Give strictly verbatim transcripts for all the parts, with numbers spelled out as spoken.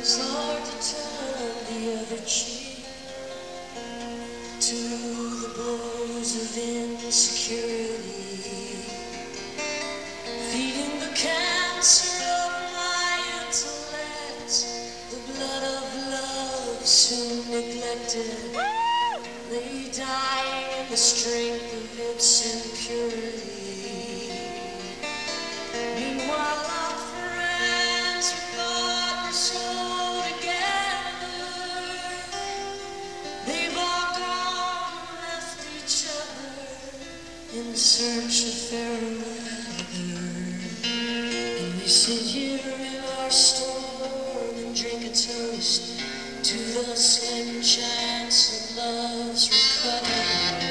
It's hard to turn the other cheek to the blows of insecurity, feeding the cancer of my intellect, the blood of love soon neglected, lay dying in the strength of its impurity. Meanwhile, our friends who thought were so together, they've all gone and left each other in search of fairer weather. And we sit here in our storm and drink a toast to the slim chance of love's recovery.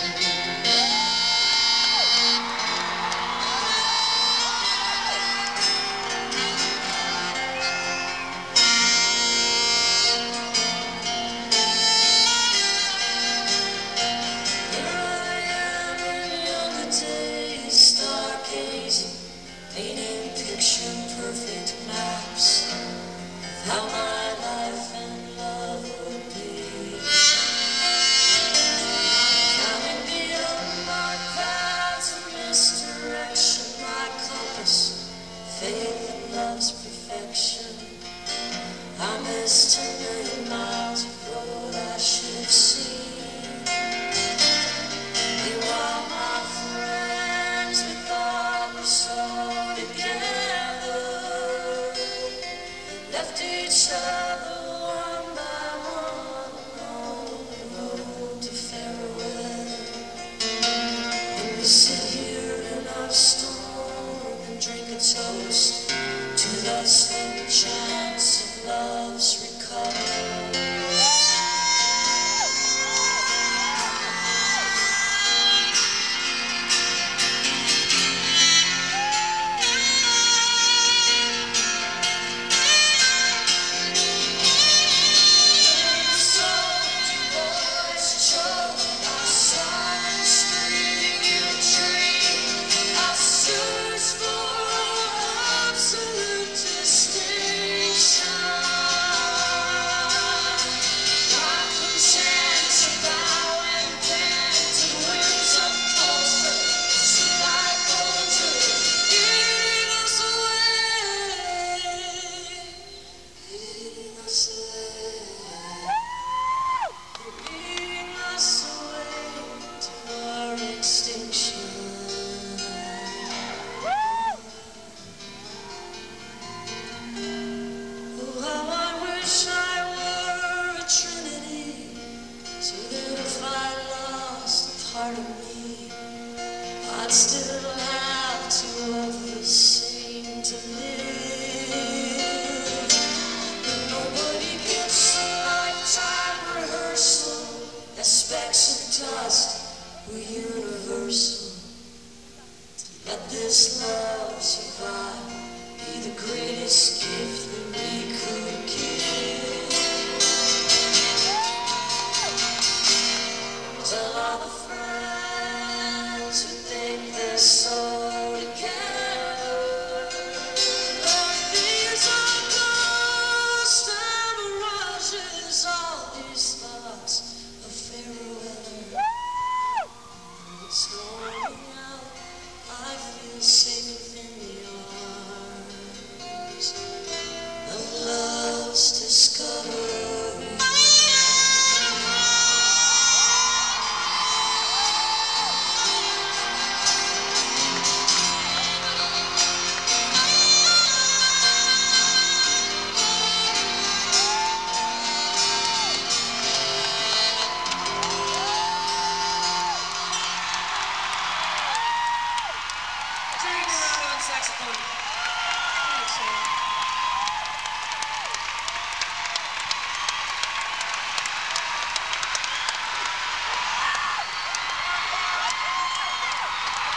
Painting picture-perfect maps of how my life and love would be. Counting the unmarked paths of misdirection, my compass, faith and love's perfection. I missed ten million miles of road I should have seen. Meanwhile, my friends, we thought were so left each other one by one on the road to farewell. And we sit here in our storm and drink a toast to the slim chance of love's recovery. Part of me, I'd still have two of the same to live. But nobody gets a lifetime rehearsal, as specks of dust were universal. To let this love survive be the greatest gift that we could give. Tell all the friends who think they're so together, but these are ghosts and mirages, all these thoughts of fairer weather. When it's going out, I feel safe within the arms of love's discovery.